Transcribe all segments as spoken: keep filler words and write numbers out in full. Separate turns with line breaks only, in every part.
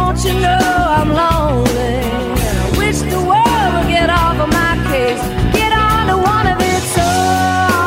don't you know I'm lonely? And I wish the world would get off of my case, get on to one of its own.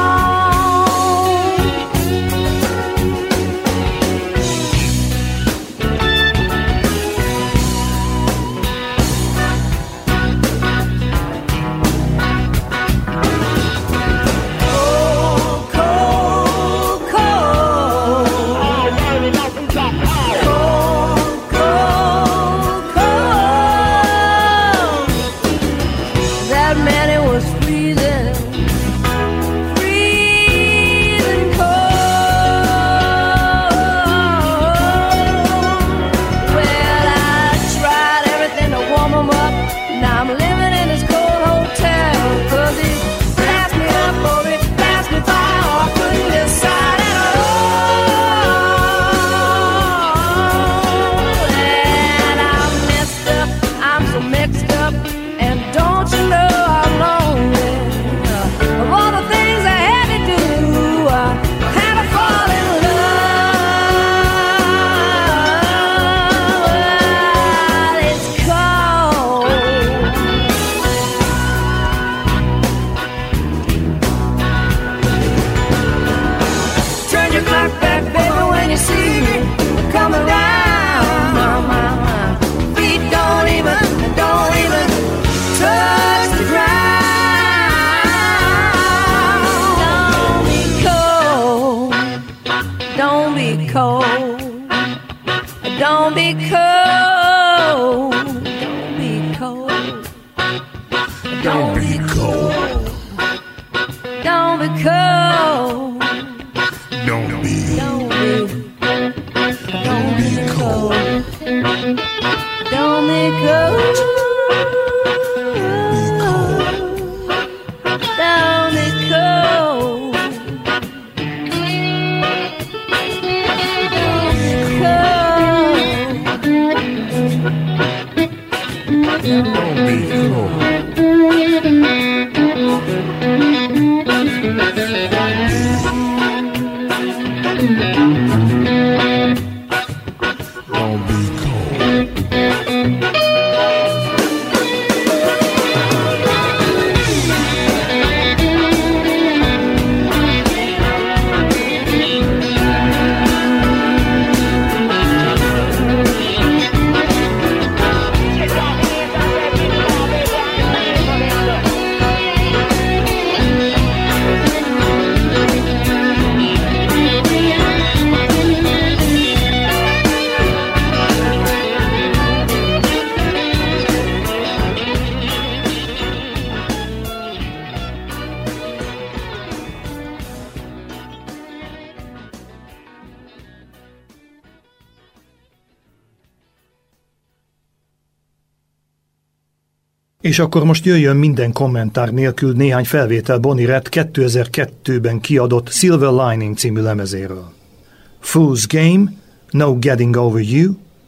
És akkor most jöjjön minden kommentár nélkül néhány felvétel Bonnie Raitt kétezer-kettőben kiadott Silver Lining című lemezéről. Fool's Game, No Getting Over You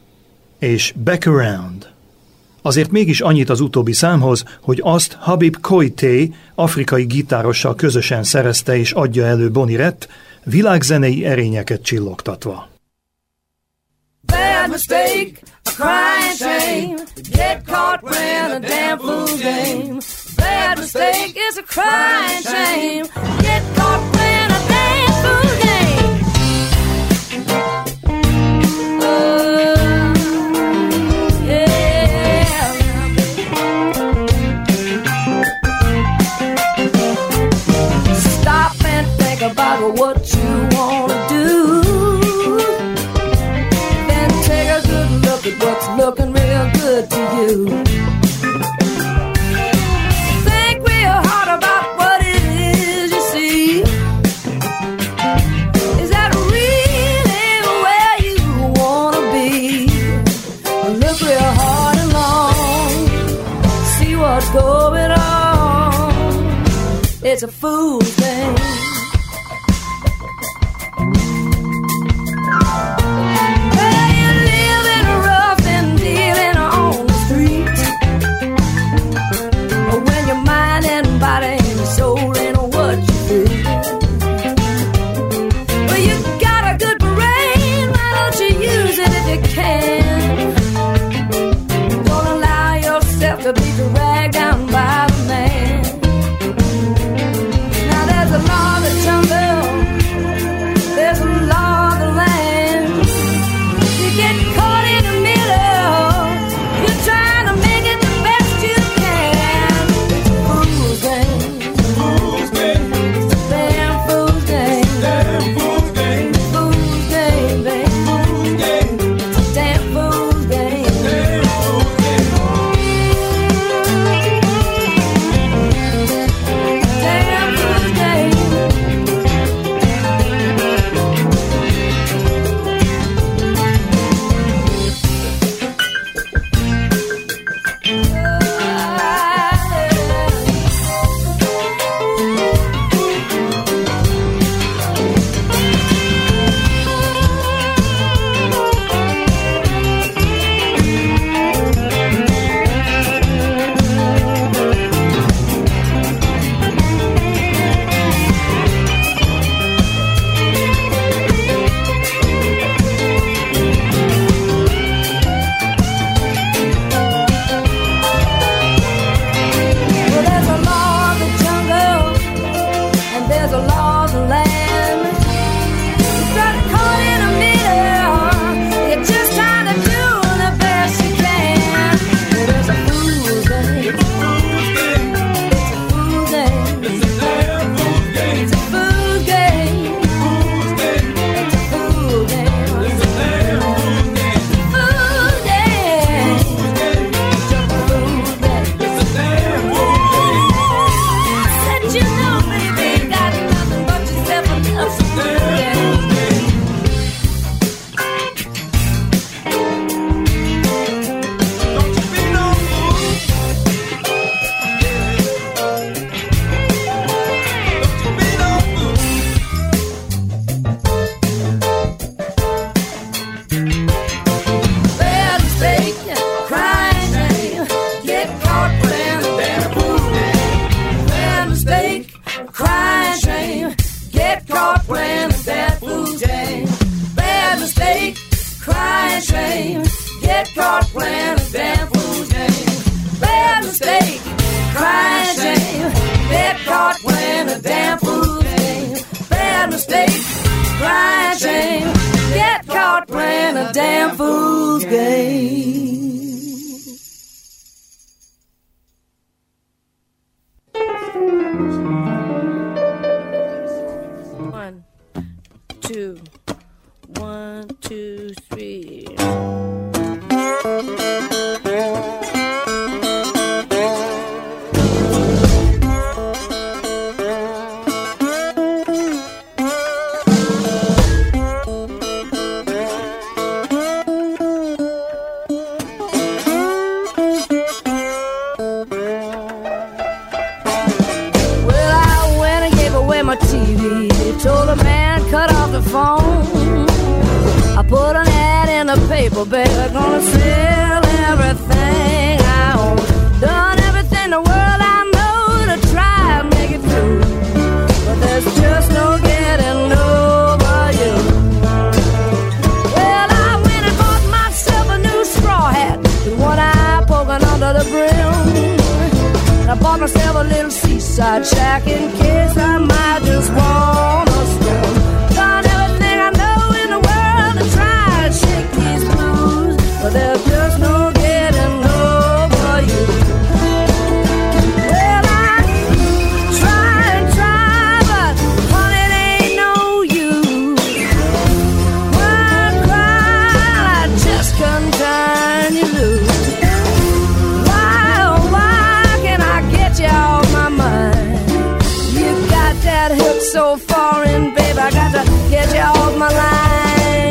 és Back Around. Azért mégis annyit az utóbbi számhoz, hogy azt Habib Koité afrikai gitárossal közösen szerezte és adja elő Bonnie Raitt, világzenei erényeket csillogtatva.
Bad mistake, a crying shame, get caught playing a damn fool's game. Bad mistake is a crying shame, get caught playing a damn fool's game. Uh, yeah. Stop and think about what you wanna do. What's looking real good to you. Think real hard about what it is you see. Is that really where you wanna be? Look real hard and long, see what's going on. It's a fool's thing. caught playing a damn fool's game. Bad mistake, crying shame. Get caught playing a damn fool's game. Bad mistake, crying shame. Get caught playing a damn fool's game. One, two, one, two, three. Told a man cut off the phone. I put an ad in the paper, baby, gonna sell everything I own. Done everything in the world I know to try and make it through, but there's just no getting over you. Well, I went and bought myself a new straw hat with one eye poking under the brim. And I bought myself a little seaside shack in case I might just wanna swim. Done everything I know in the world to try and shake these blues, but there's just no getting over you. Well, I try and try, but honey, it ain't no use. Why cry? I just couldn't turn you loose. Off my mind, you got that hook so foreign, babe, I got to get you off my line.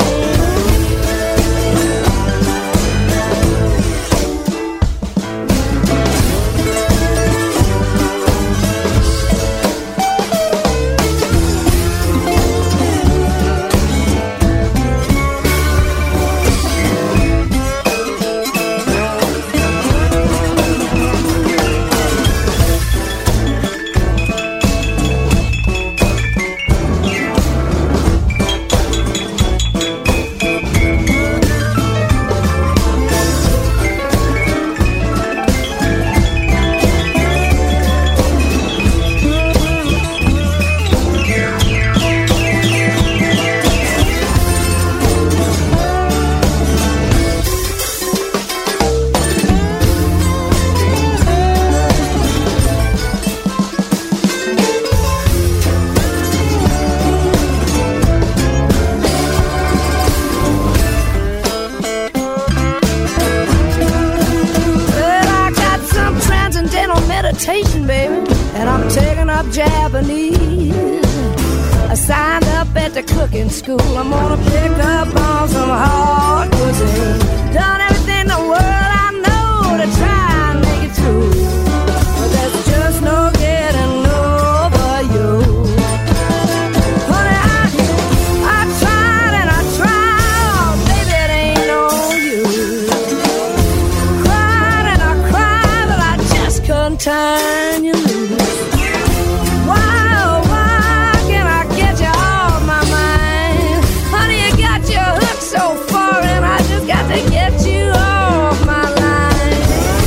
Baby, and I'm taking up Japanese. I signed up at the cooking school. I'm gonna pick up on some hard cuisine. Done everything in the world I know to try and make it through, but there's just no getting over you. Honey, I, I tried and I tried, baby, it ain't no use. Cried and I cried, but I just couldn't turn you loose. Why, oh, why can't I get you off my mind? Honey, you got your hook so far and I just got to get you off my line.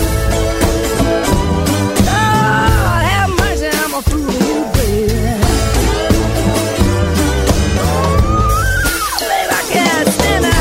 Lord, have mercy, I'm a fool of you, baby. Babe, I can't stand it.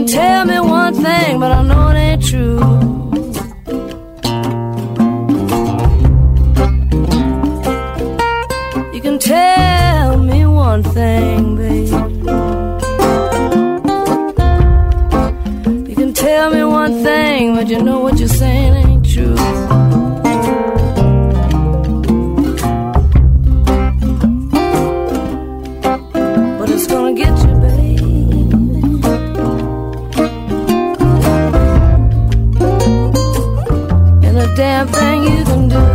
can tell me one thing, but I know it ain't true. You can tell me one thing, baby. You can tell me one thing, but you know what you're saying ain't true. But it's gonna get you, baby. And a damn thing you can do.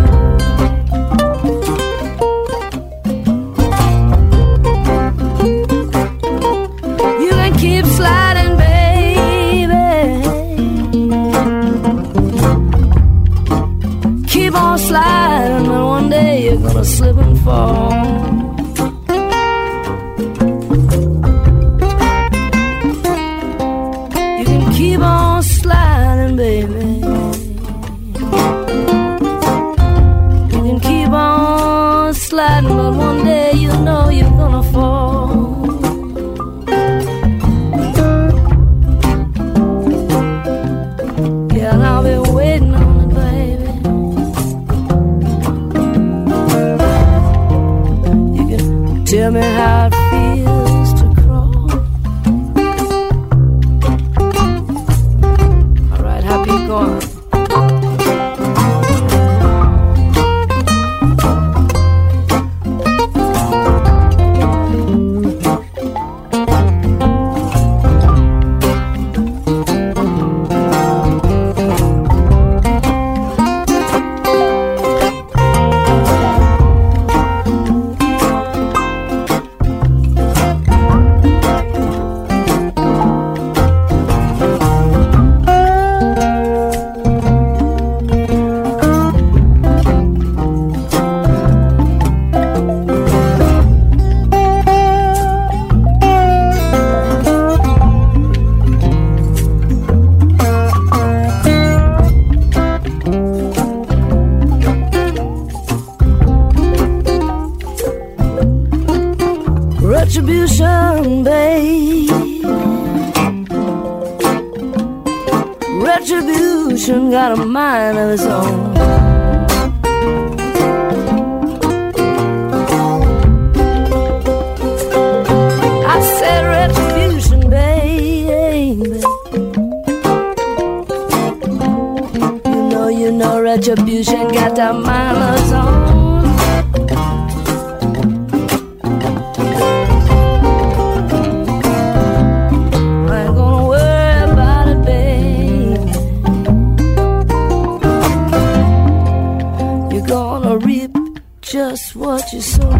You can keep sliding, baby. Keep on sliding, and one day you're gonna slip and fall. You can keep on sliding, baby. You can keep on sliding, but one day you know you're gonna fall. Yeah, and I'll be waiting on it, baby. You can tell me how it feels to crawl. All right, how you going? Retribution, babe. Retribution got a mind of its own. I said retribution, baby. You know, you know, retribution got a mind of its own. Just what you sow.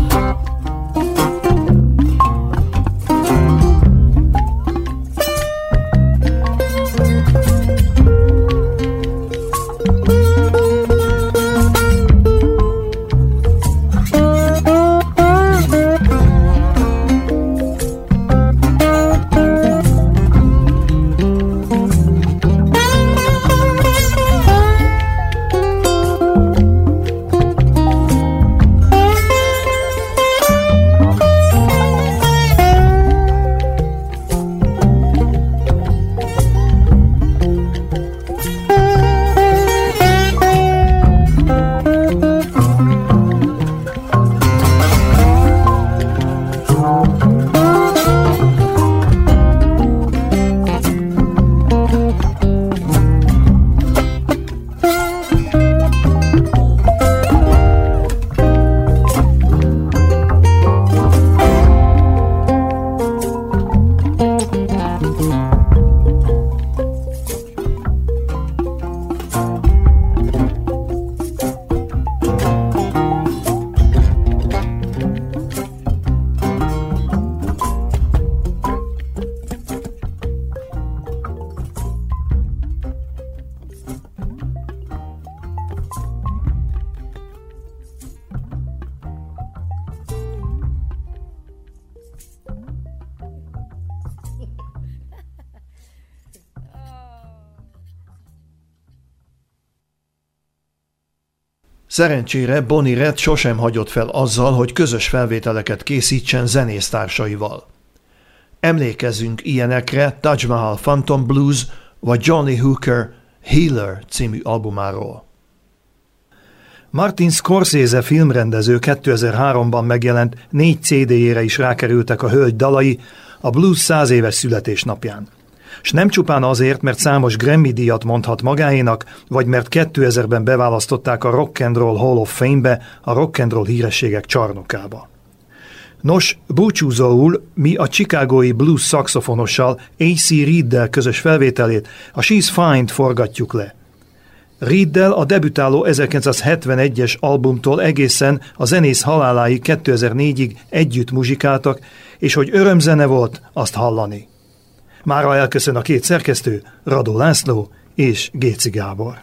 Szerencsére Bonnie Raitt sosem hagyott fel azzal, hogy közös felvételeket készítsen zenésztársaival. Emlékezzünk ilyenekre Taj Mahal Phantom Blues vagy Johnny Hooker Healer című albumáról. Martin Scorsese filmrendező kétezer-háromban megjelent négy cé dé-jére is rákerültek a hölgy dalai a blues száz éves születésnapján. S nem csupán azért, mert számos Grammy-díjat mondhat magáénak, vagy mert kétezerben beválasztották a Rock and Roll Hall of Fame-be, a rock and roll hírességek csarnokába. Nos, búcsúzóul mi a chicagói blues szaxofonossal á cé Reeddel közös felvételét, a She's Fine-t forgatjuk le. Reeddel a debütáló ezerkilencszázhetvenegyes albumtól egészen a zenész haláláig kétezer-négyig együtt muzsikáltak, és hogy örömzene volt, azt hallani. Mára elköszön a két szerkesztő, Radó László és Géci Gábor.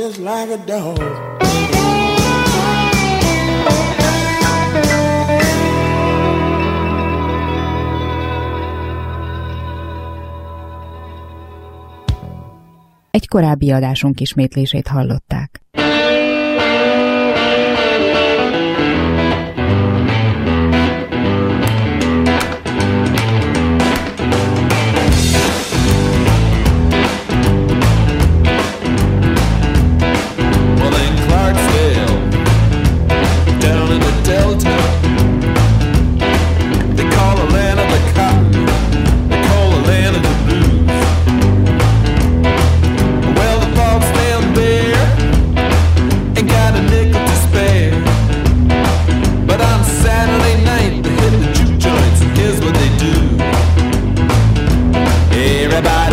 just like a dog.
Egy korábbi adásunk ismétlését hallották.
Everybody